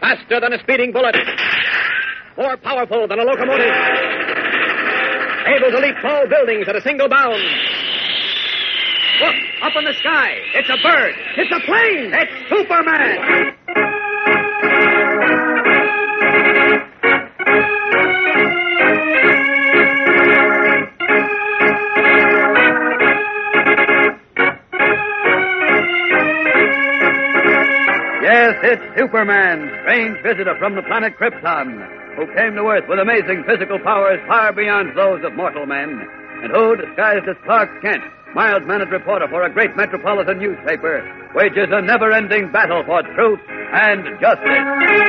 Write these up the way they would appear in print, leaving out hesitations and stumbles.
Faster than a speeding bullet. More powerful than a locomotive. Able to leap tall buildings at a single bound. Look, up in the sky. It's a bird. It's a plane. It's Superman. Yes, it's Superman, strange visitor from the planet Krypton, who came to Earth with amazing physical powers far beyond those of mortal men, and who, disguised as Clark Kent, mild-mannered reporter for a great metropolitan newspaper, wages a never-ending battle for truth and justice.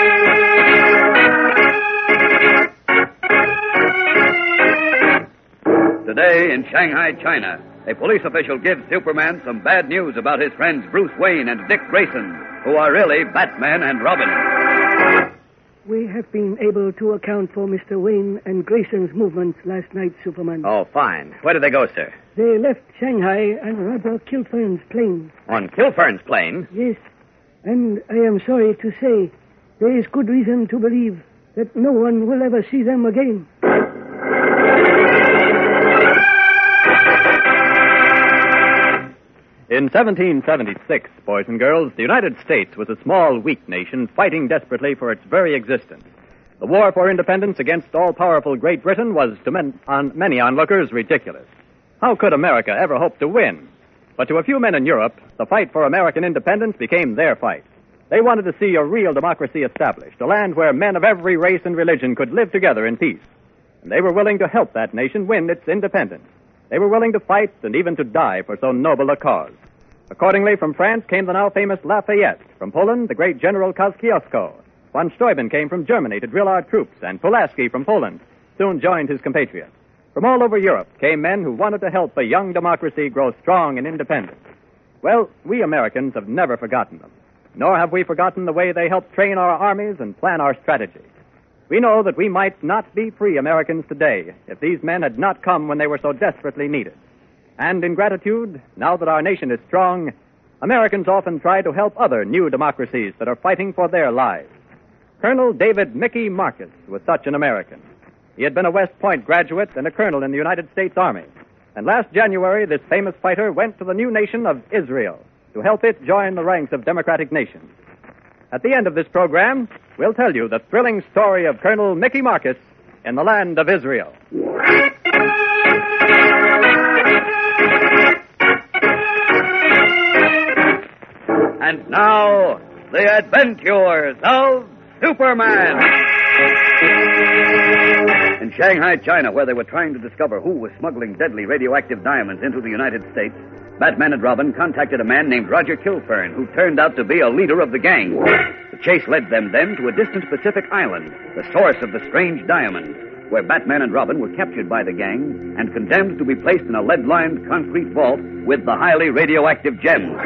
Today in Shanghai, China, a police official gives Superman some bad news about his friends Bruce Wayne and Dick Grayson, who are really Batman and Robin. We have been able to account for Mr. Wayne and Grayson's movements last night, Superman. Oh, fine. Where did they go, sir? They left Shanghai on Roger Kilfern's plane. On Kilfern's plane? Yes. And I am sorry to say there is good reason to believe that no one will ever see them again. In 1776, boys and girls, the United States was a small, weak nation fighting desperately for its very existence. The war for independence against all-powerful Great Britain was, to many onlookers, ridiculous. How could America ever hope to win? But to a few men in Europe, the fight for American independence became their fight. They wanted to see a real democracy established, a land where men of every race and religion could live together in peace. And they were willing to help that nation win its independence. They were willing to fight and even to die for so noble a cause. Accordingly, from France came the now famous Lafayette. From Poland, the great General Kosciuszko. Von Steuben came from Germany to drill our troops, and Pulaski from Poland soon joined his compatriots. From all over Europe came men who wanted to help a young democracy grow strong and independent. Well, we Americans have never forgotten them, nor have we forgotten the way they helped train our armies and plan our strategy. We know that we might not be free Americans today if these men had not come when they were so desperately needed. And in gratitude, now that our nation is strong, Americans often try to help other new democracies that are fighting for their lives. Colonel David Mickey Marcus was such an American. He had been a West Point graduate and a colonel in the United States Army. And last January, this famous fighter went to the new nation of Israel to help it join the ranks of democratic nations. At the end of this program, we'll tell you the thrilling story of Colonel Mickey Marcus in the land of Israel. And now, the adventures of Superman. In Shanghai, China, where they were trying to discover who was smuggling deadly radioactive diamonds into the United States, Batman and Robin contacted a man named Roger Kilfern, who turned out to be a leader of the gang. The chase led them then to a distant Pacific island, the source of the strange diamond, where Batman and Robin were captured by the gang and condemned to be placed in a lead-lined concrete vault with the highly radioactive gems.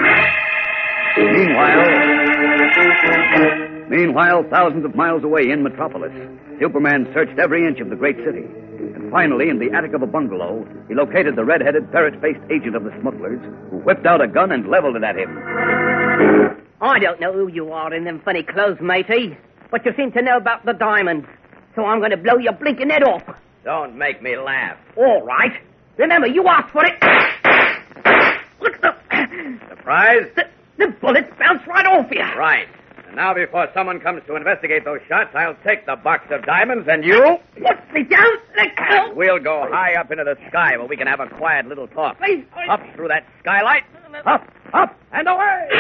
Meanwhile, thousands of miles away in Metropolis, Superman searched every inch of the great city. And finally, in the attic of a bungalow, he located the red-headed, ferret-faced agent of the smugglers, who whipped out a gun and leveled it at him. I don't know who you are in them funny clothes, matey, but you seem to know about the diamonds, so I'm going to blow your blinking head off. Don't make me laugh. All right. Remember, you asked for it. Look, Surprise? the bullets bounced right off you. Right. And now before someone comes to investigate those shots, I'll take the box of diamonds and you... Put me down. Let go. And we'll go high up into the sky where we can have a quiet little talk. Please. Up through that skylight. Up, up, and away!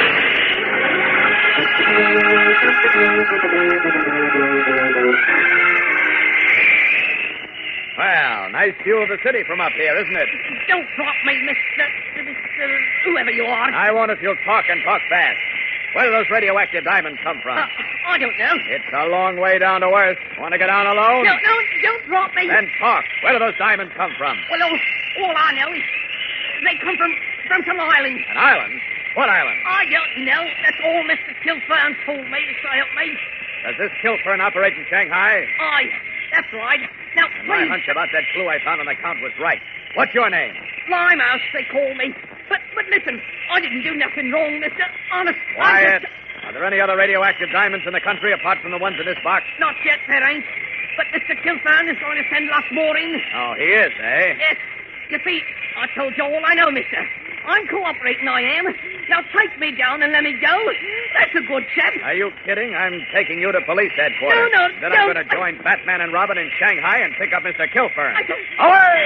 Well, nice view of the city from up here, isn't it? Don't drop me, Mr. whoever you are. I won't if you'll talk and talk fast. Where do those radioactive diamonds come from? I don't know. It's a long way down to Earth. Want to go down alone? No, don't drop me. Then talk. Where do those diamonds come from? Well, all I know is they come from some island. An island? What island? I don't know. That's all Mr. Kilfern told me, so help me. Does this Kilfern operate in Shanghai? Aye, that's right. Now, And my please. hunch about that clue I found on the count was right. What's your name? Limehouse, they call me. But listen, I didn't do nothing wrong, mister. Honest. Quiet. Are there any other radioactive diamonds in the country apart from the ones in this box? Not yet, there ain't. But Mr. Kilfern is going to send lots more in. Oh, he is, eh? Yes. You see, I told you all I know, mister. I'm cooperating, I am. Now take me down and let me go. That's a good chap. Are you kidding? I'm taking you to police headquarters. No, Then no. I'm going to join Batman and Robin in Shanghai and pick up Mr. Kilfern. I don't... Away!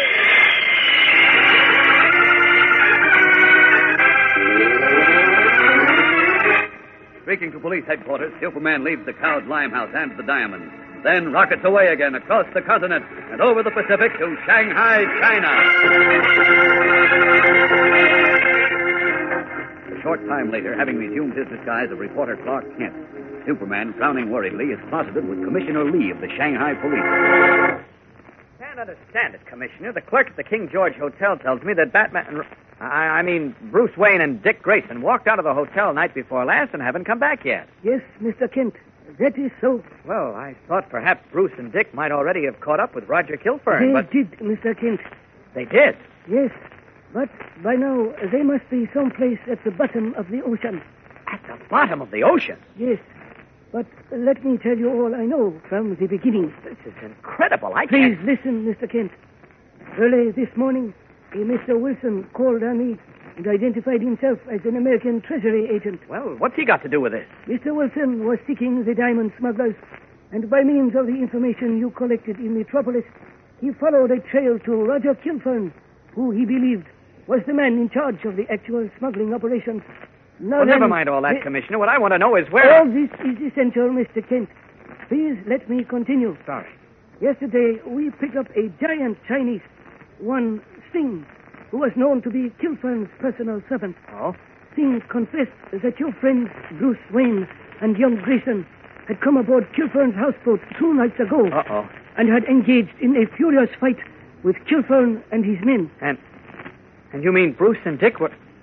Speaking to police headquarters, Superman leaves the cowed Limehouse and the diamonds, then rockets away again across the continent and over the Pacific to Shanghai, China. A short time later, having resumed his disguise of reporter Clark Kent, Superman, frowning worriedly, is closeted with Commissioner Lee of the Shanghai Police. Can't understand it, Commissioner. The clerk at the King George Hotel tells me that Batman... I mean, Bruce Wayne and Dick Grayson walked out of the hotel night before last and haven't come back yet. Yes, Mr. Kent. That is so. Well, I thought perhaps Bruce and Dick might already have caught up with Roger Kilfern, They but... did, Mr. Kent. They did? Yes. But by now, they must be someplace at the bottom of the ocean. At the bottom of the ocean? Yes. But let me tell you all I know from the beginning. This is incredible. I Please can't... listen, Mr. Kent. Early this morning, a Mr. Wilson called on me and identified himself as an American Treasury agent. Well, what's he got to do with this? Mr. Wilson was seeking the diamond smugglers, and by means of the information you collected in Metropolis, he followed a trail to Roger Kilfern, who he believed was the man in charge of the actual smuggling operations. Now Well, then, never mind all that, Commissioner. What I want to know is where... All this is essential, Mr. Kent. Please let me continue. Sorry. Yesterday, we picked up a giant Chinese, one Singh, who was known to be Kilfern's personal servant. Oh? Singh confessed that your friends, Bruce Wayne and young Grayson, had come aboard Kilfern's houseboat 2 nights ago Uh-oh. and had engaged in a furious fight with Kilfern and his men. And you mean Bruce and Dick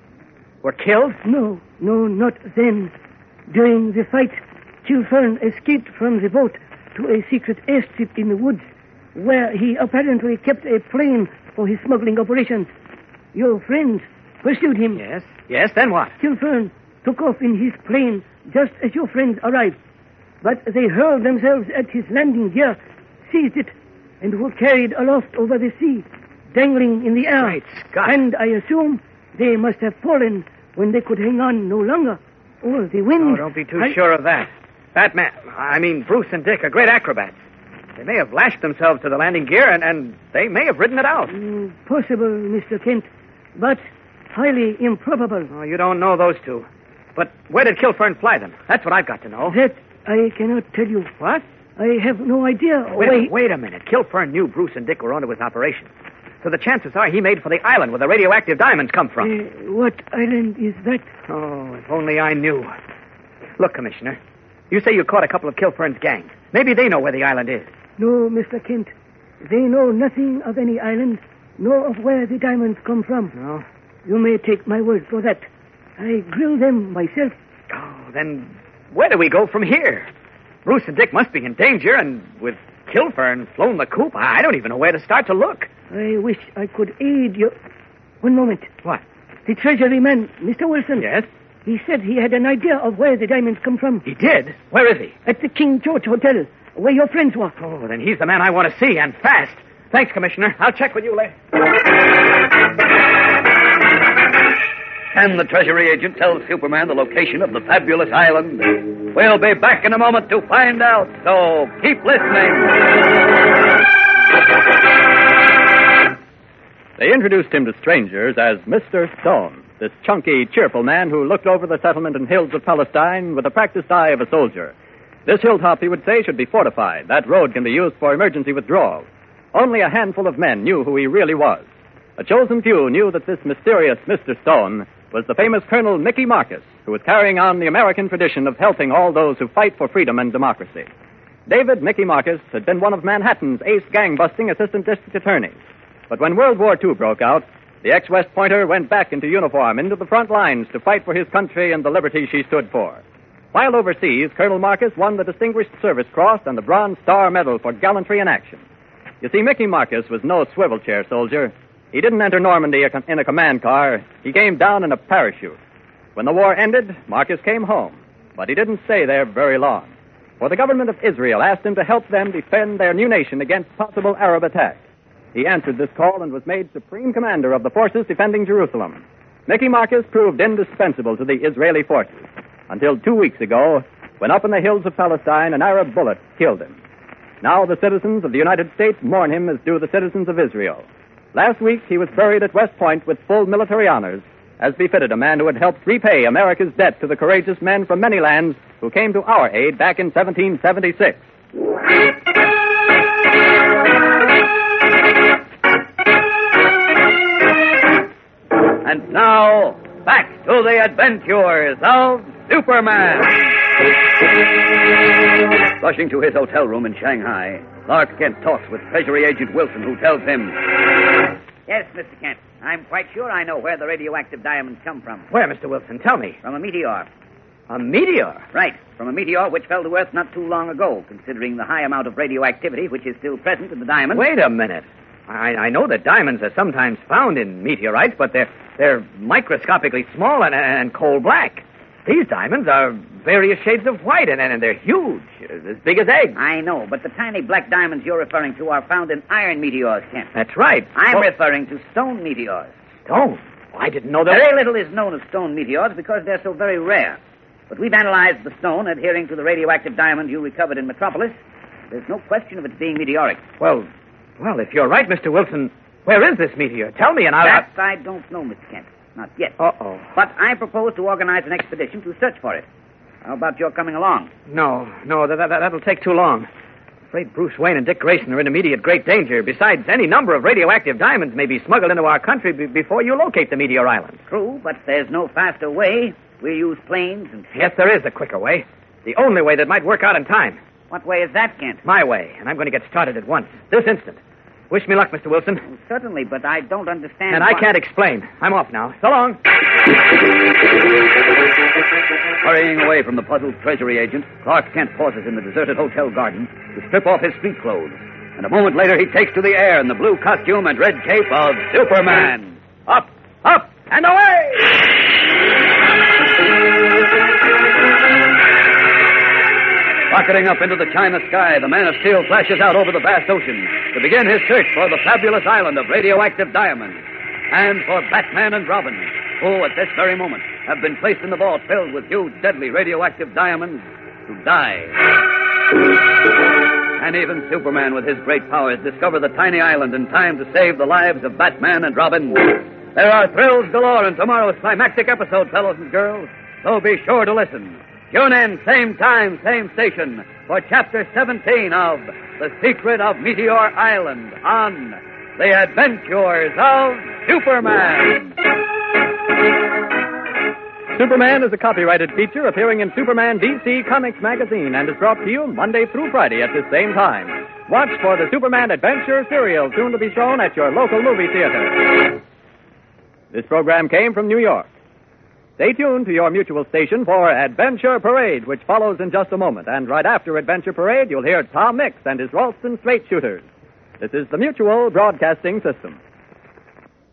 were killed? No, not then. During the fight, Kilfern escaped from the boat to a secret airstrip in the woods, where he apparently kept a plane for his smuggling operations. Your friends pursued him. Yes, then what? Kilfern took off in his plane just as your friends arrived. But they hurled themselves at his landing gear, seized it, and were carried aloft over the sea, dangling in the air. Great Scott. And I assume they must have fallen when they could hang on no longer. Or the wind... Oh, don't be too sure of that. Bruce and Dick are great acrobats. They may have lashed themselves to the landing gear, and they may have ridden it out. Possible, Mr. Kent, but highly improbable. Oh, you don't know those two. But where did Kilfern fly them? That's what I've got to know. That I cannot tell you. What? I have no idea. Wait a minute. Kilfern knew Bruce and Dick were onto his operation. So the chances are he made for the island where the radioactive diamonds come from. What island is that? Oh, if only I knew. Look, Commissioner, you say you caught a couple of Kilfern's gang. Maybe they know where the island is. No, Mr. Kent. They know nothing of any island, nor of where the diamonds come from. No? You may take my word for that. I grilled them myself. Oh, then where do we go from here? Bruce and Dick must be in danger, and with Kilfern flown the coop, I don't even know where to start to look. I wish I could aid you. One moment. What? The Treasury man, Mr. Wilson. Yes? He said he had an idea of where the diamonds come from. He did? Where is he? At the King George Hotel, where your friends were. Oh, then he's the man I want to see, and fast. Thanks, Commissioner. I'll check with you later. Can the Treasury agent tell Superman the location of the fabulous island? We'll be back in a moment to find out, so keep listening. They introduced him to strangers as Mr. Stone, this chunky, cheerful man who looked over the settlement and hills of Palestine with the practiced eye of a soldier. This hilltop, he would say, should be fortified. That road can be used for emergency withdrawal. Only a handful of men knew who he really was. A chosen few knew that this mysterious Mr. Stone was the famous Colonel Mickey Marcus, who was carrying on the American tradition of helping all those who fight for freedom and democracy. David Mickey Marcus had been one of Manhattan's ace gang-busting assistant district attorneys. But when World War II broke out, the ex-West Pointer went back into uniform, into the front lines to fight for his country and the liberty she stood for. While overseas, Colonel Marcus won the Distinguished Service Cross and the Bronze Star Medal for gallantry in action. You see, Mickey Marcus was no swivel chair soldier. He didn't enter Normandy in a command car. He came down in a parachute. When the war ended, Marcus came home. But he didn't stay there very long, for the government of Israel asked him to help them defend their new nation against possible Arab attack. He answered this call and was made supreme commander of the forces defending Jerusalem. Mickey Marcus proved indispensable to the Israeli forces, until 2 weeks ago, when up in the hills of Palestine, an Arab bullet killed him. Now the citizens of the United States mourn him as do the citizens of Israel. Last week, he was buried at West Point with full military honors, as befitted a man who had helped repay America's debt to the courageous men from many lands who came to our aid back in 1776. And now, back to the adventures of Superman. Rushing to his hotel room in Shanghai, Clark Kent talks with Treasury Agent Wilson, who tells him... Yes, Mr. Kent. I'm quite sure I know where the radioactive diamonds come from. Where, Mr. Wilson? Tell me. From a meteor. A meteor? Right. From a meteor which fell to Earth not too long ago, considering the high amount of radioactivity which is still present in the diamond. Wait a minute. I know that diamonds are sometimes found in meteorites, but they're microscopically small and coal black. These diamonds are various shades of white, and they're huge, as big as eggs. I know, but the tiny black diamonds you're referring to are found in iron meteors, Kent. That's right. I'm referring to stone meteors. Stone? Well, I didn't know that. Very little is known of stone meteors because they're so very rare. But we've analyzed the stone adhering to the radioactive diamond you recovered in Metropolis. There's no question of its being meteoric. Well, if you're right, Mr. Wilson, where is this meteor? Tell me and I'll... That I don't know, Mr. Kent. Not yet. Uh-oh. But I propose to organize an expedition to search for it. How about your coming along? No, that'll take too long. I'm afraid Bruce Wayne and Dick Grayson are in immediate great danger. Besides, any number of radioactive diamonds may be smuggled into our country before you locate the meteor island. True, but there's no faster way. We use planes and... Yes, there is a quicker way. The only way that might work out in time. What way is that, Kent? My way, and I'm going to get started at once. This instant. Wish me luck, Mr. Wilson. Well, certainly, but I don't understand... And I can't explain. I'm off now. So long. Hurrying away from the puzzled Treasury agent, Clark Kent pauses in the deserted hotel garden to strip off his street clothes. And a moment later, he takes to the air in the blue costume and red cape of Superman. Up, up, and away! Rocketing up into the China sky, the Man of Steel flashes out over the vast ocean to begin his search for the fabulous island of radioactive diamonds. And for Batman and Robin, who at this very moment have been placed in the vault filled with huge, deadly radioactive diamonds to die. And even Superman, with his great powers, discover the tiny island in time to save the lives of Batman and Robin. There are thrills galore in tomorrow's climactic episode, fellows and girls, so be sure to listen. Tune in, same time, same station, for Chapter 17 of The Secret of Meteor Island on The Adventures of Superman. Superman is a copyrighted feature appearing in Superman DC Comics magazine and is brought to you Monday through Friday at the same time. Watch for the Superman Adventure serial, soon to be shown at your local movie theater. This program came from New York. Stay tuned to your Mutual station for Adventure Parade, which follows in just a moment. And right after Adventure Parade, you'll hear Tom Mix and his Ralston Straight Shooters. This is the Mutual Broadcasting System.